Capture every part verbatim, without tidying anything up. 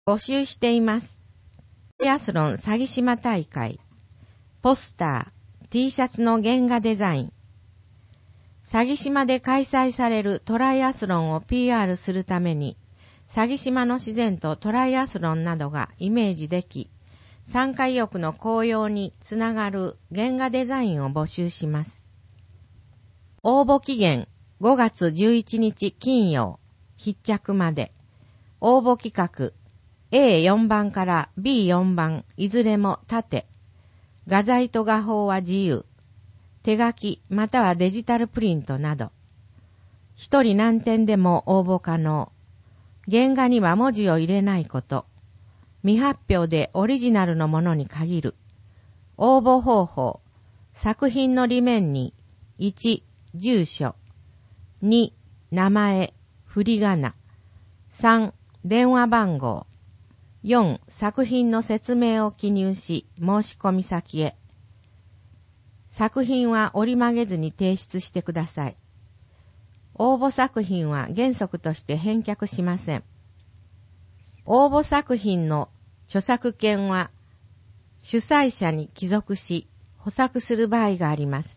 募集しています。トライアスロン詐欺島大会。ポスター、T シャツの原画デザイン。詐欺島で開催されるトライアスロンを ピーアール するために、詐欺島の自然とトライアスロンなどがイメージでき、参加意欲の高揚につながる原画デザインを募集します。応募期限ごがつじゅういちにち金曜、必着まで。応募企画 エーよん 番から ビーよん 番いずれも縦。画材と画法は自由。手書きまたはデジタルプリントなど。一人何点でも応募可能。原画には文字を入れないこと。未発表でオリジナルのものに限る。応募方法。作品の裏面にいち、住所。に、名前、振り仮名。さん、電話番号。よん、作品の説明を記入し、申し込み先へ。作品は折り曲げずに提出してください。応募作品は原則として返却しません。応募作品の著作権は主催者に帰属し、補作する場合があります。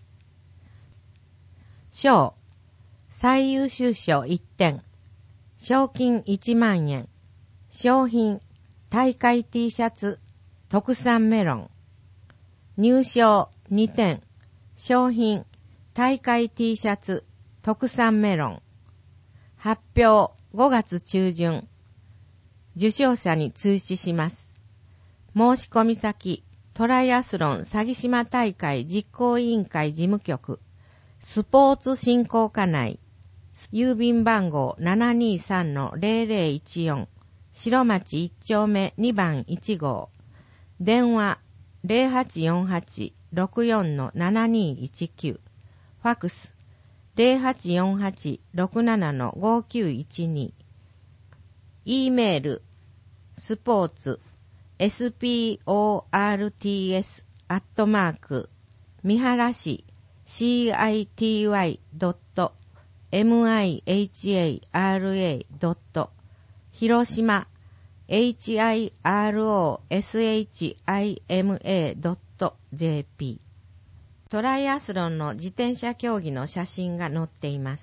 賞、最優秀賞いってん、賞金いちまんえん、賞品、大会 T シャツ、特産メロン、入賞にてん、賞品、大会 T シャツ、特産メロン、発表ごがつちゅうじゅん、受賞者に通知します。申し込み先、トライアスロン詐欺島大会実行委員会事務局、スポーツ振興課内、郵便番号 ななにさんのゼロゼロいちよん、白町いち丁目にばんいち号、電話 ゼロはちよんはち ろくよんのななにいちきゅう、ファックス ゼロはちよんはち ろくななのごきゅういちに、E メール、スポーツ、エスピーオーアールティーエス アットマーク、三原市、シーアイティーワイ ドット、ミハラ ドット、広島、エイチアイアールオーエスエイチアイエムエー ドット ジェーピー。トライアスロンの自転車競技の写真が載っています。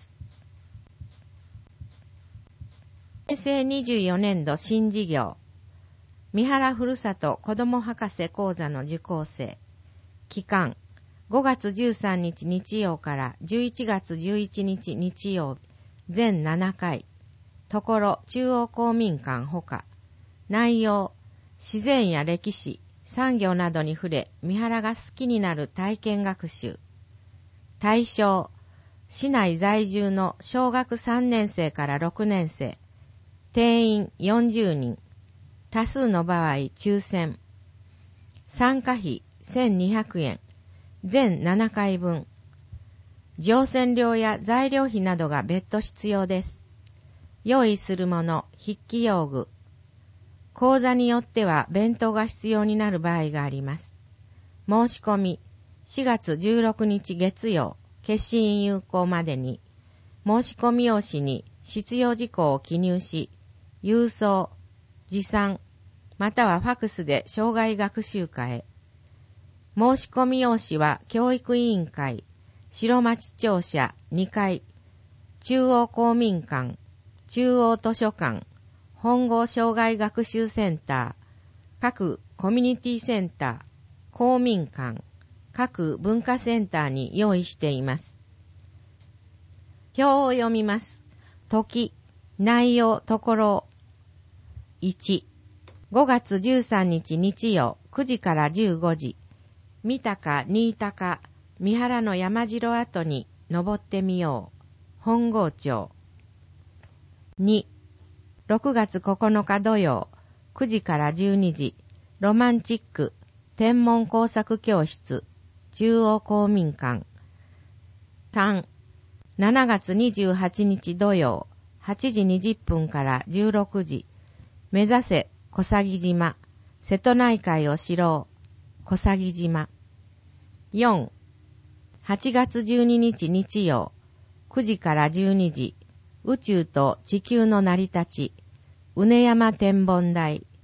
平成にじゅうよねんど新事業、三原ふるさと子ども博士講座の受講生。期間、ごがつじゅうさんにち日曜からじゅういちがつじゅういちにち日曜日、全ななかい。ところ中央公民館ほか。内容、自然や歴史、産業などに触れ、三原が好きになる体験学習。対象、市内在住の小学さんねんせいからろくねんせい。定員よんじゅうにん。多数の場合抽選。参加費せんにひゃくえん。全ななかいぶん。乗船料や材料費などが別途必要です。用意するもの、筆記用具。講座によっては弁当が必要になる場合があります。申し込み、しがつじゅうろくにち月曜、決心有効までに、申し込み用紙に必要事項を記入し、郵送、持参、またはファックスで生涯学習課へ。申し込み用紙は教育委員会、白町庁舎にかい、中央公民館、中央図書館、本郷生涯学習センター、各コミュニティセンター、公民館、各文化センターに用意しています。表を読みます。時、内容、ところ。いち、ごがつじゅうさんにち日曜くじからじゅうごじ、三鷹、新高、三原の山城跡に登ってみよう。本郷町。に、ろくがつここのか土曜くじからじゅうにじ、ロマンチック天文工作教室、中央公民館。さん、しちがつにじゅうはちにち土曜はちじにじゅっぷんからじゅうろくじ、目指せ小佐木島、瀬戸内海を知ろう、小佐木島。よん、はちがつじゅうににち日曜くじからじゅうにじ、宇宙と地球の成り立ち、畝山天文台、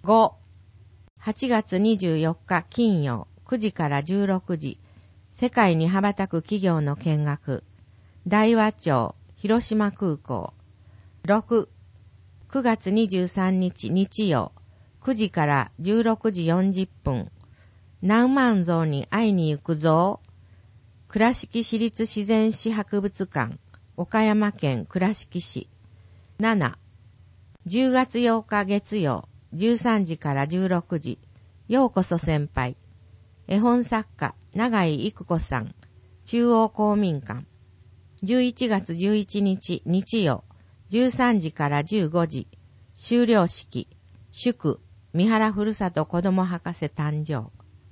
ご、はちがつにじゅうよっか金曜くじからじゅうろくじ、世界に羽ばたく企業の見学。大和町、広島空港。ろく、くがつにじゅうさんにち日曜、くじからじゅうろくじよんじゅっぷん。ナウマンゾウに会いに行くぞ。倉敷市立自然史博物館、岡山県倉敷市。なな、じゅうがつようか月曜、じゅうさんじからじゅうろくじ、ようこそ先輩。絵本作家、永井育子さん、中央公民館。じゅういちがつじゅういちにち日曜、じゅうさんじからじゅうごじ、修了式、祝、三原ふるさと子ども博士誕生。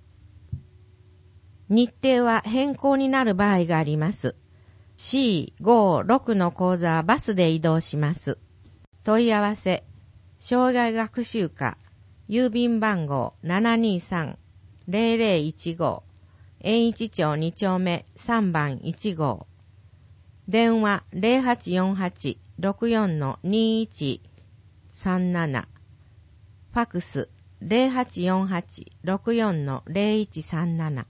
日程は変更になる場合があります。シーご、ろく の講座はバスで移動します。問い合わせ、障害学習課、郵便番号 ななにさんぜろぜろいちご、円一町にちょうめさんばんいちごう。電話 ゼロはちよんはち ろくよん にいちさんなな。ファックス ゼロはちよんはち ろくよん ゼロいちさんなな。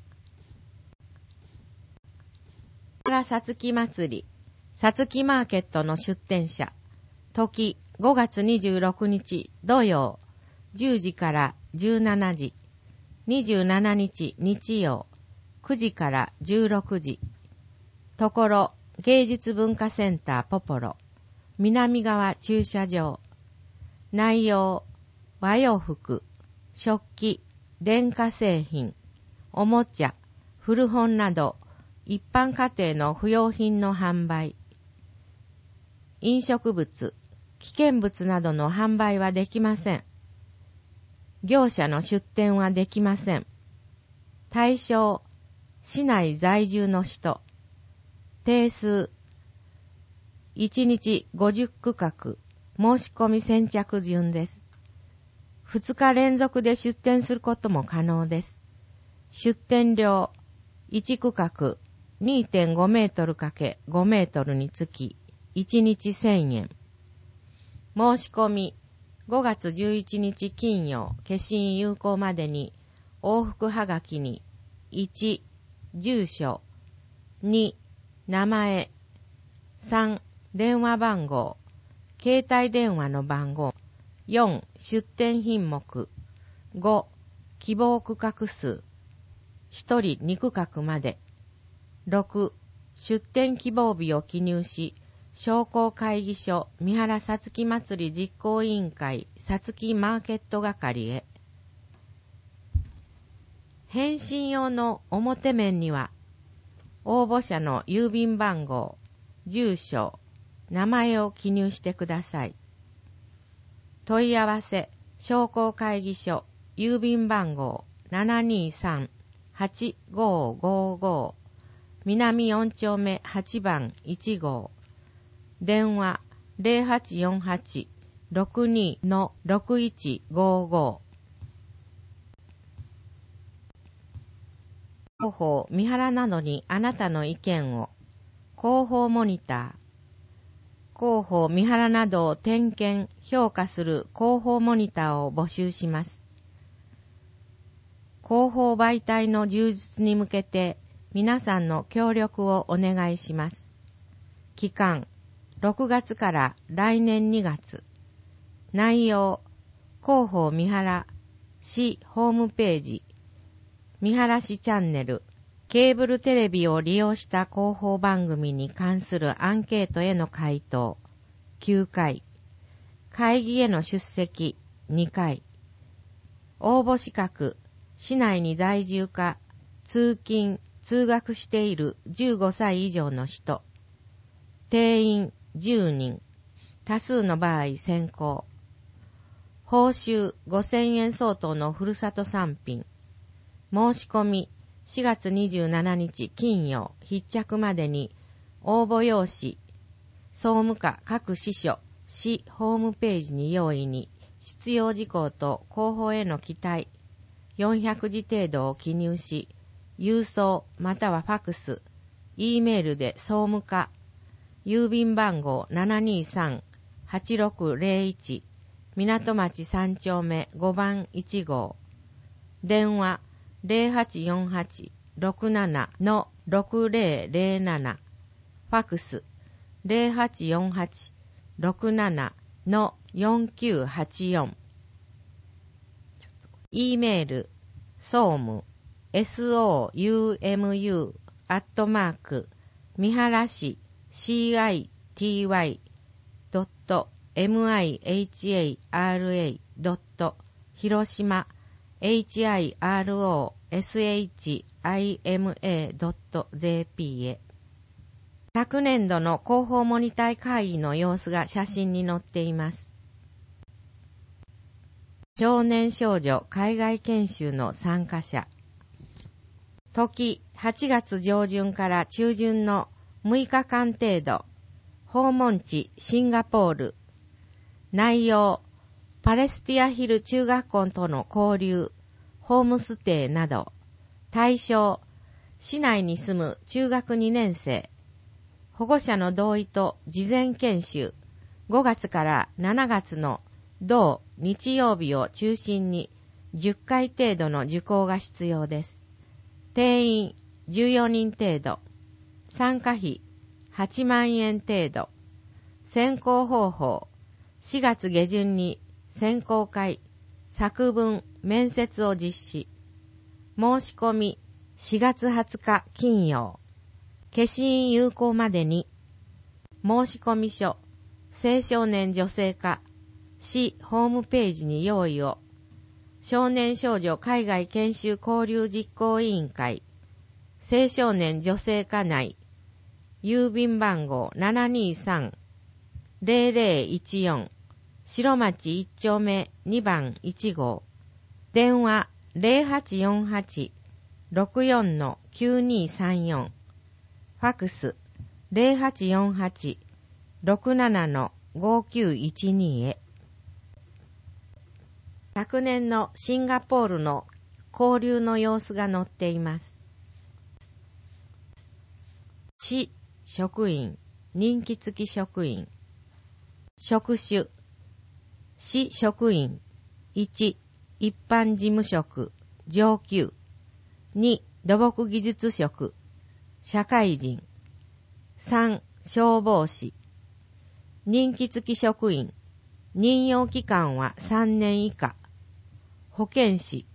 さつき祭り、さつきマーケットの出店者。時ごがつにじゅうろくにち土曜、じゅうじからじゅうしちじ。にじゅうしちにち日曜、くじからじゅうろくじ。ところ、芸術文化センターポポロ。南側駐車場。内容、和洋服、食器、電化製品、おもちゃ、古本など、一般家庭の不要品の販売。飲食物、危険物などの販売はできません。業者の出店はできません。対象、市内在住の人。定数、いちにちごじゅっくかく、申し込み先着順です。ふつか連続で出店することも可能です。出店料、いちくかく にてんごメートル×ごメートルにつき、いちにちせんえん。申し込み、ごがつじゅういちにち金曜、消印有効までに、往復はがきに、いち、住所、に、名前、さん、電話番号、携帯電話の番号、よん、出店品目、ご、希望区画数、ひとりにくかくまで、ろく、出店希望日を記入し、商工会議所三原さつき祭り実行委員会さつきマーケット係へ。返信用の表面には、応募者の郵便番号、住所、名前を記入してください。問い合わせ、商工会議所、郵便番号 ななにさんはちごごご、南よんちょうめはちばんいちごう。電話 ゼロはちよんはち ろくに ろくいちごご。広報三原などにあなたの意見を。広報モニター。広報三原などを点検、評価する広報モニターを募集します。広報媒体の充実に向けて皆さんの協力をお願いします。期間ろくがつから来年にがつ。内容、広報三原市ホームページ、三原市チャンネル、ケーブルテレビを利用した広報番組に関するアンケートへの回答、きゅうかい。会議への出席、にかい。応募資格、市内に在住か、通勤、通学しているじゅうごさい以上の人。定員じゅうにん。多数の場合先行。報酬ごせんえん相当のふるさと産品。申し込みしがつにじゅうしちにち金曜必着までに応募用紙、総務課各支所、市ホームページに用意に必要事項と広報への期待、よんひゃくじ程度を記入し、郵送またはファックス、E メールで総務課、郵便番号 ななにさんはちろくゼロいち、 港町さん丁目ごばんいち号。電話 ゼロはちよんはち ろくなな ろくゼロゼロなな。ファックス ゼロはちよんはち ろくなな よんきゅうはちよん。E メール、総務、soumu、アットマーク、みはらし、city、ドット、mihara、ドット、広島、hirosHima、ドット、jp へ。昨年度の広報モニター会議の様子が写真に載っています。少年少女海外研修の参加者。時はちがつ上旬から中旬のむいかかん程度。訪問地シンガポール。内容パレスティアヒル中学校との交流、ホームステイなど。対象市内に住む中学にねん生。保護者の同意と事前研修。ごがつからしちがつの同日曜日を中心にじゅっかい程度の受講が必要です。定員じゅうよにん程度。参加費はちまんえん程度。選考方法しがつ下旬に選考会、作文、面接を実施。申し込みしがつはつか金曜。消印有効までに。申し込み書青少年女性課市ホームページに用意を。少年少女海外研修交流実行委員会青少年女性課内郵便番号 ななにさんゼロゼロいちよん 白町いち丁目にばんいち号。電話 ゼロはちよんはち ろくよん きゅうにさんよん。ファックスゼロはちよんはち ろくなな ごきゅういちに へ。昨年のシンガポールの交流の様子が載っています。市職員、任期付き職員。職種、市職員。いち、一般事務職、上級。に、土木技術職、社会人。さん、消防士。任期付き職員。任用期間はさんねん以下。保健師。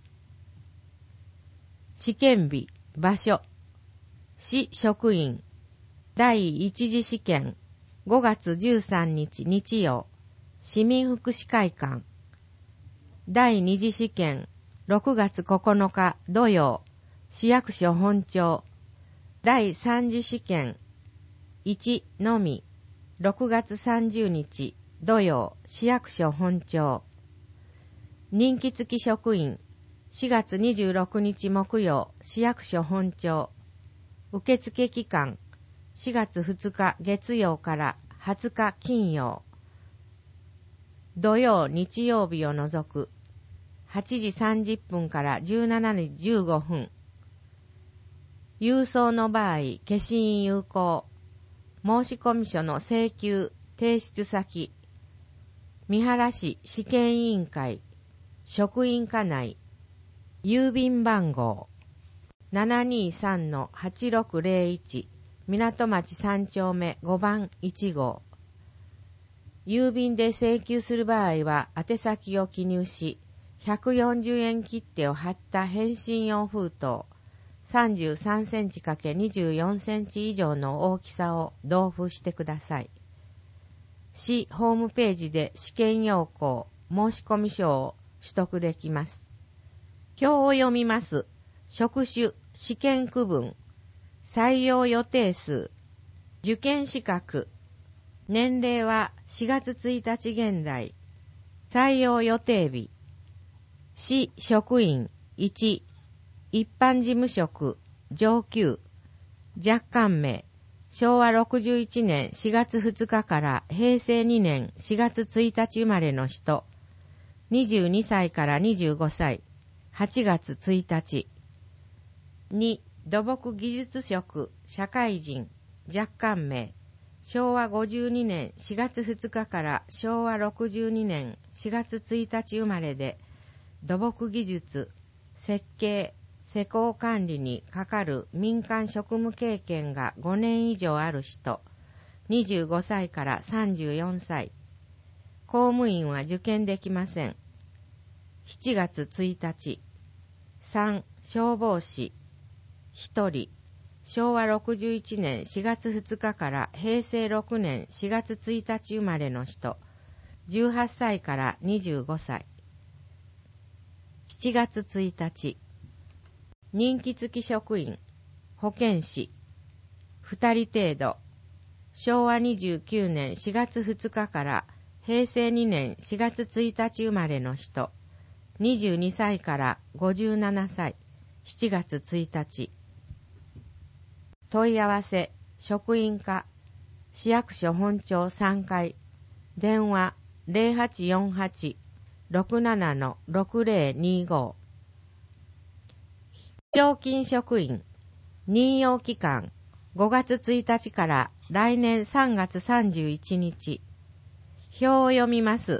試験日、場所。市職員。第一次試験。ごがつじゅうさんにち日曜。市民福祉会館。第二次試験。ろくがつここのか土曜。市役所本庁。第三次試験。いちのみ。ろくがつさんじゅうにち土曜。市役所本庁。任期付き職員。しがつにじゅうろくにち木曜。市役所本庁。受付期間。しがつふつか月曜からはつか金曜。土曜日曜日を除く。はちじさんじゅっぷんからじゅうしちじじゅうごふん。郵送の場合、消印有効。申込書の請求、提出先。三原市試験委員会。職員課内。郵便番号 ななにさん はちろくゼロいち 港町さん丁目ごばんいち号。郵便で請求する場合は宛先を記入し、ひゃくよんじゅうえん切手を貼った返信用封筒さんじゅうさんセンチ×にじゅうよんセンチ以上の大きさを同封してください。市ホームページで試験要項、申込書を取得できます。表を読みます。職種、試験区分、採用予定数、受験資格、年齢はしがつついたち現在、採用予定日、市職員いち、一般事務職、上級、若干名、しょうわろくじゅういちねんしがつふつかからへいせいにねんしがつついたち生まれの人、にじゅうにさいからにじゅうごさい、はちがつついたち。に、土木技術職、社会人、若干名、 しょうわごじゅうにねんしがつふつかからしょうわろくじゅうにねんしがつついたち生まれで、土木技術、設計、施工管理にかかる民間職務経験がごねん以上ある人、にじゅうごさいからさんじゅうよんさい。公務員は受験できません。しちがつついたち。さん、消防士。ひとり。しょうわろくじゅういちねんしがつふつかからへいせいろくねんしがつついたち生まれの人、じゅうはっさいからにじゅうごさい。しちがつついたち。任期付き職員、保健師。ふたり程度。しょうわにじゅうきゅうねんしがつふつかからへいせいにねんしがつついたち生まれの人、にじゅうにさいからごじゅうななさい。しちがつついたち。問い合わせ、職員課、市役所本庁さんかい、電話 ゼロはちよんはち ろくなな ろくゼロにご。常勤職員、任用期間、ごがつついたちから来年さんがつさんじゅういちにち。表を読みます。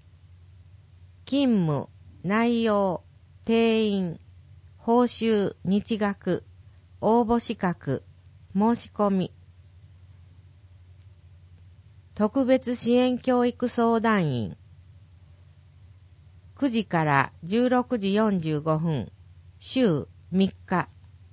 勤務、内容、定員、報酬、日額、応募資格、申し込み。特別支援教育相談員。くじからじゅうろくじよんじゅうごふん、週みっか。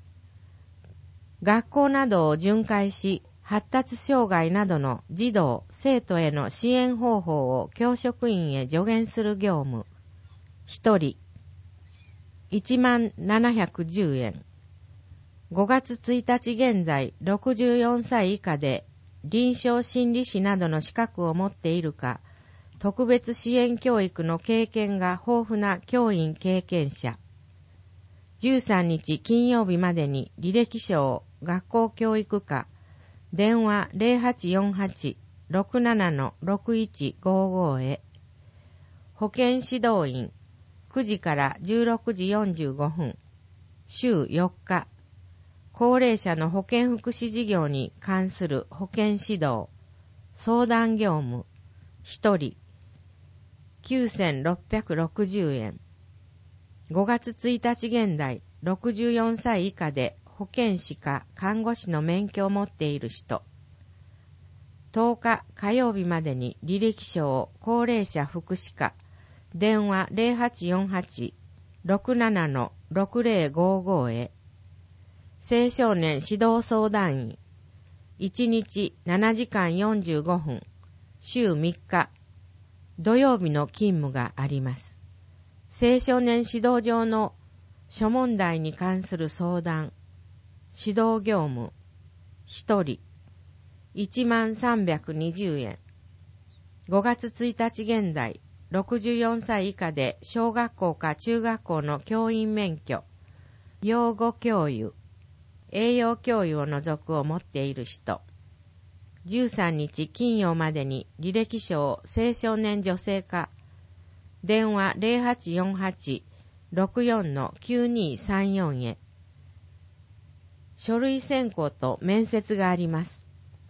学校などを巡回し、発達障害などの児童・生徒への支援方法を教職員へ助言する業務。ひとり。いちまんななひゃくじゅうえん。ごがつついたち現在ろくじゅうよんさい以下で臨床心理士などの資格を持っているか、特別支援教育の経験が豊富な教員経験者。じゅうさんにち金曜日までに履歴書を学校教育課、電話 ゼロはちよんはち ろくなな ろくいちごご へ。保健指導員、くじからじゅうろくじよんじゅうごふん、週よっか。高齢者の保健福祉事業に関する保健指導、相談業務、ひとり、きゅうせんろっぴゃくろくじゅうえん。ごがつついたち現在、ろくじゅうよんさい以下で保健師か看護師の免許を持っている人。とおか火曜日までに履歴書を高齢者福祉課、電話 ゼロはちよんはち ろくなな ろくゼロごご へ。青少年指導相談員、いちにちななじかんよんじゅうごふん、週みっか、土曜日の勤務があります。青少年指導上の諸問題に関する相談、指導業務、ひとり、いちまんさんびゃくにじゅうえん。ごがつついたち現在、ろくじゅうよんさい以下で小学校か中学校の教員免許、養護教諭、栄養教諭を除くを持っている人。じゅうさんにち金曜までに履歴書を青少年女性課、電話 ゼロはちよんはち ろくよん きゅうにさんよん へ。書類選考と面接があります。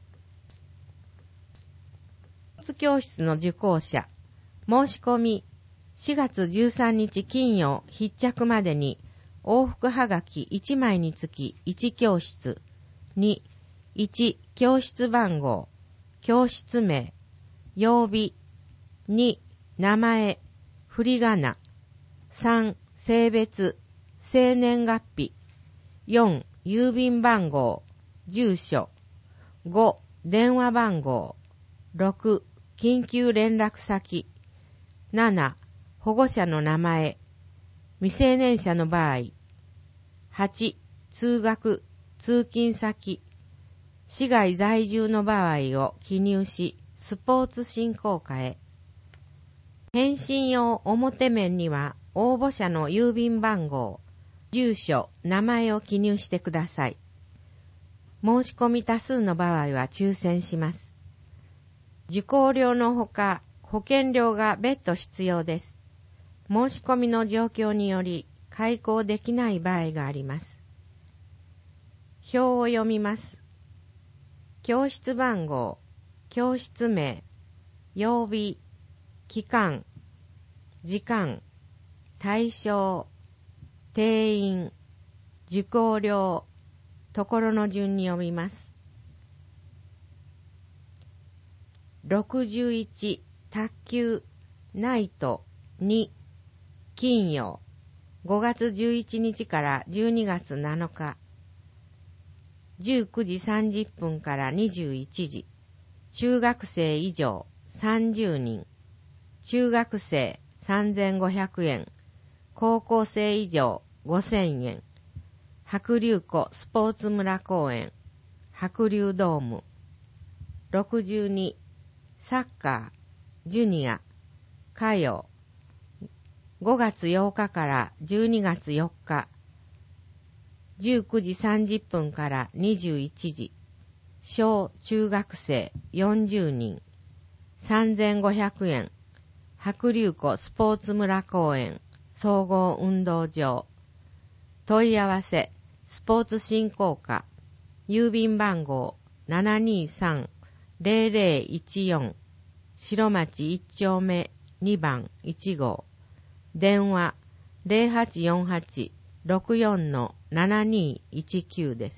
スポーツ教室の受講者、申し込み、しがつじゅうさんにち金曜必着までに往復はがきいちまいにつきいち教室、に、いち教室番号、教室名、曜日、に名前、振り仮名、さん性別、生年月日、よん郵便番号、住所、ご電話番号、ろく緊急連絡先、なな保護者の名前、未成年者の場合、はち通学、通勤先、市外在住の場合を記入し、スポーツ振興課へ。返信用表面には応募者の郵便番号、住所、名前を記入してください。申し込み多数の場合は抽選します。受講料のほか、保険料が別途必要です。申し込みの状況により開講できない場合があります。表を読みます。 教室番号、教室名、曜日、期間、時間、対象、定員、受講料、ところの順に読みます。ろくじゅういち、卓球、ナイト、に、金曜、ごがつじゅういちにちからじゅうにがつなのか、じゅうくじさんじゅっぷんからにじゅういちじ、中学生以上さんじゅうにん、中学生さんぜんごひゃくえん、高校生以上ごせんえん、白龍湖スポーツ村公園、白龍ドーム。ろくじゅうに、サッカー、ジュニア、歌謡、ごがつようかからじゅうにがつよっか、じゅうくじさんじゅっぷんからにじゅういちじ、小中学生よんじゅうにん、さんぜんごひゃくえん、白龍湖スポーツ村公園、総合運動場。問い合わせ、スポーツ振興課、郵便番号 ななにさんぜろぜろいちよん、白町いち丁目にばんいち号、電話 ゼロはちよんはち ろくよん ななにいちきゅう です。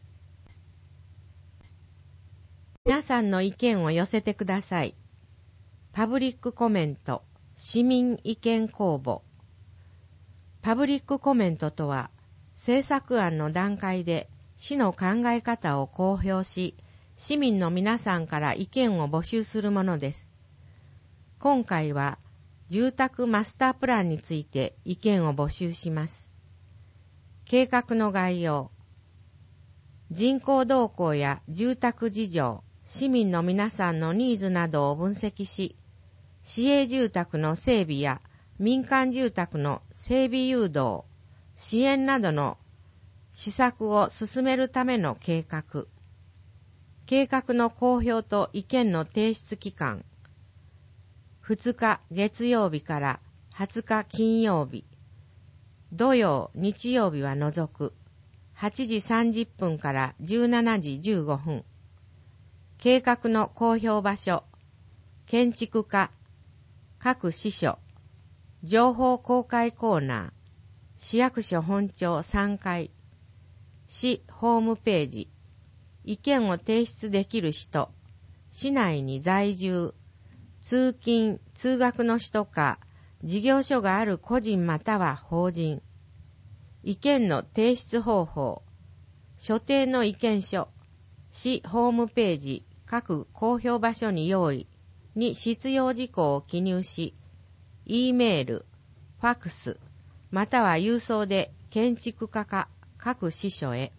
皆さんの意見を寄せてください。パブリックコメント、市民意見公募。パブリックコメントとは、政策案の段階で市の考え方を公表し、市民の皆さんから意見を募集するものです。今回は、住宅マスタープランについて意見を募集します。計画の概要。人口動向や住宅事情、市民の皆さんのニーズなどを分析し、市営住宅の整備や民間住宅の整備誘導、支援などの施策を進めるための計画。計画の公表と意見の提出期間。ふつか月曜日からはつか金曜日。土曜、日曜日は除く。はちじさんじゅっぷんからじゅうしちじじゅうごふん。計画の公表場所。建築課。各支所。情報公開コーナー。市役所本庁さんがい。市ホームページ。意見を提出できる人。市内に在住。通勤・通学の人か、事業所がある個人または法人。意見の提出方法。所定の意見書。市ホームページ各公表場所に用意に必要事項を記入し、E メール、ファックス、または郵送で建築課か各支所へ。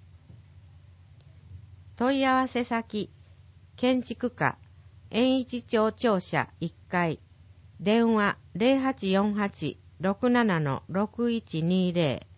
問い合わせ先、建築課、円一町庁舎いっかい、電話 ゼロはちよんはち ろくなな ろくいちにゼロ。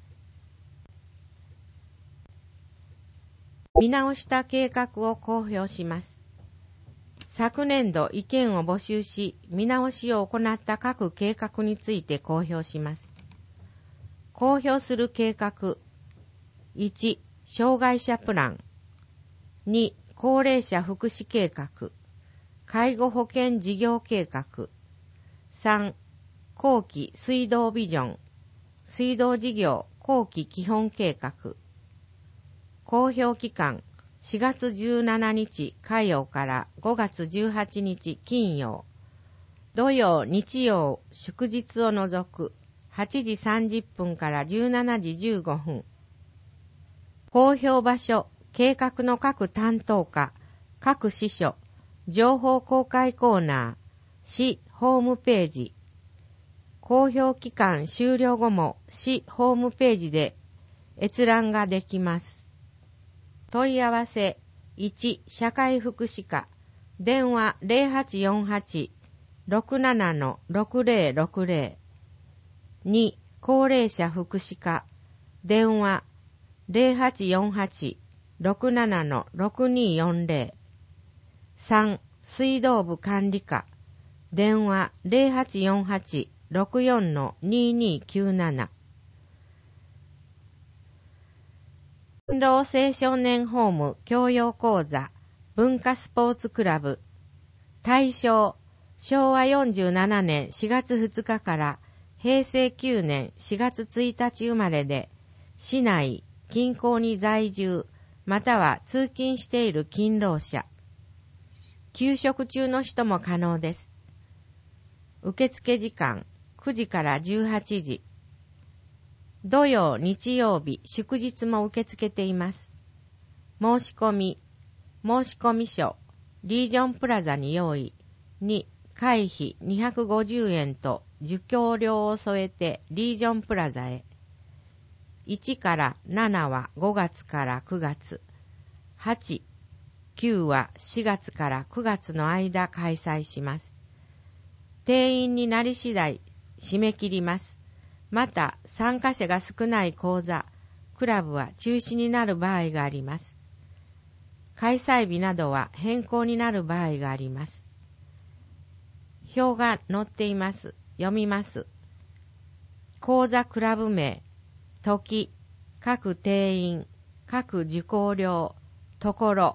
見直した計画を公表します。昨年度意見を募集し、見直しを行った各計画について公表します。公表する計画。いち、障害者プラン。に、高齢者福祉計画。介護保険事業計画。さん、後期水道ビジョン。水道事業後期基本計画。公表期間しがつじゅうしちにち火曜からごがつじゅうはちにち金曜。土曜、日曜、祝日を除くはちじさんじゅっぷんからじゅうしちじじゅうごふん。公表場所、計画の各担当課、各支所、情報公開コーナー、市ホームページ。公表期間終了後も市ホームページで閲覧ができます。問い合わせ。いち、社会福祉課。電話 ゼロはちよんはち ろくなな ろくゼロろくゼロ。に、高齢者福祉課。電話 ゼロはちよんはち ろくなな ろくによんゼロ。さん、水道部管理課。電話 ゼロはちよんはち ろくよん ににきゅうなな。 勤労青少年ホーム教養講座文化スポーツクラブ。対象、しょうわよんじゅうななねんしがつふつかからへいせいきゅうねんしがつついたち生まれで、市内、近郊に在住、または通勤している勤労者。休職中の人も可能です。受付時間くじからじゅうはちじ。土曜、日曜日、祝日も受け付けています。申し込み、申し込み書、リージョンプラザに用意。に、会費にひゃくごじゅうえんと受講料を添えてリージョンプラザへ。いちからななはごがつからくがつ。はち、きゅうはしがつからくがつの間開催します。定員になり次第締め切ります。また参加者が少ない講座、クラブは中止になる場合があります。開催日などは変更になる場合があります。表が載っています。読みます。講座クラブ名、時、各定員、各受講料、ところ。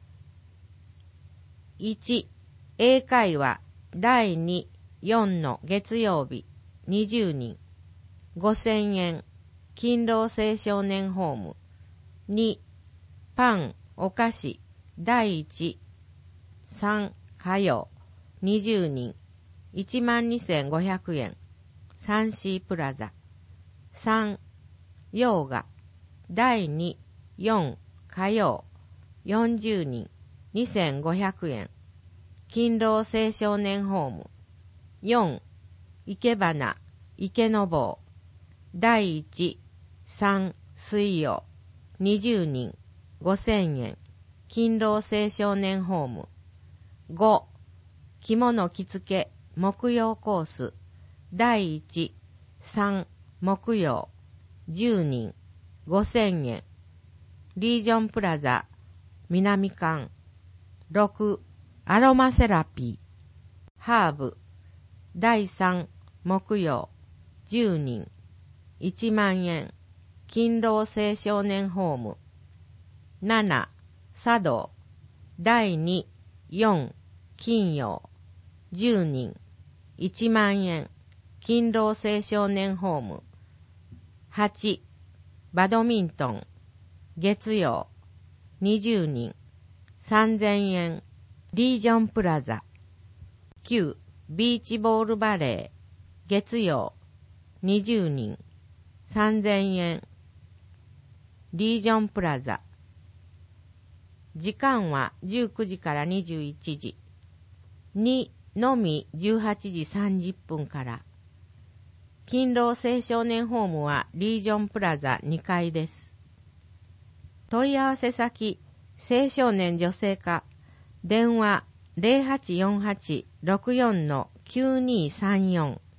いち、英会話だいに、よんの月曜日、にじゅうにん。ごせんえん、勤労青少年ホーム。に、パン、お菓子、だいいち、さん、火曜、にじゅうにん、いちまんにせんごひゃくえん、サンシープラザ。さん、ヨーガ、だいに、よん、火曜、よんじゅうにん、にせんごひゃくえん、勤労青少年ホーム。よん、生け花、池の坊、だいいち、さん、水曜、にじゅうにん、ごせんえん、勤労青少年ホーム。ご、着物着付け木曜コース、だいいち、さん、木曜、じゅうにん、ごせんえん、リージョンプラザ、南館。ろく、アロマセラピー、ハーブ、だいさん、木曜、じゅうにん、いちまんえん、勤労青少年ホーム。なな、茶道、だいに、よん、金曜、じゅうにん、いちまんえん、勤労青少年ホーム。はち、バドミントン、月曜、にじゅうにん、さんぜんえん、リージョンプラザ。きゅう、ビーチボールバレー、月曜、にじゅうにん、さんぜんえん、リージョンプラザ。時間はじゅうくじからにじゅういちじ。にのみじゅうはちじさんじゅっぷんから。勤労青少年ホームはリージョンプラザにかいです。問い合わせ先、青少年女性課、電話 ゼロはちよんはち ろくよん きゅうにさんよん。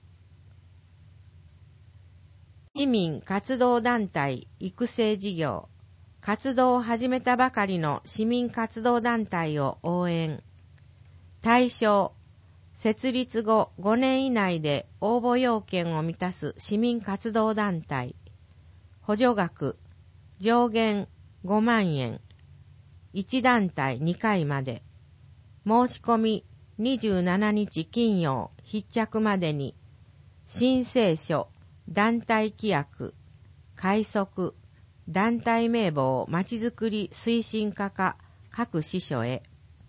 市民活動団体育成事業、活動を始めたばかりの市民活動団体を応援。対象、設立後ごねん以内で応募要件を満たす市民活動団体。補助額、上限ごまんえん。いち団体にかいまで。申し込みにじゅうしちにち金曜必着までに、申請書、団体規約、快速、団体名簿をまちづくり推進課か各支所へ。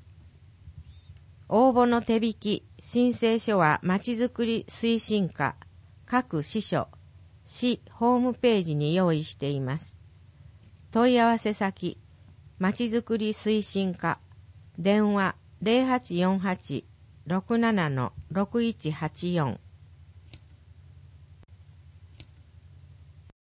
応募の手引き、申請書はまちづくり推進課各支所、市ホームページに用意しています。問い合わせ先、まちづくり推進課、電話 ゼロはちよんはち ろくなな ろくいちはちよん。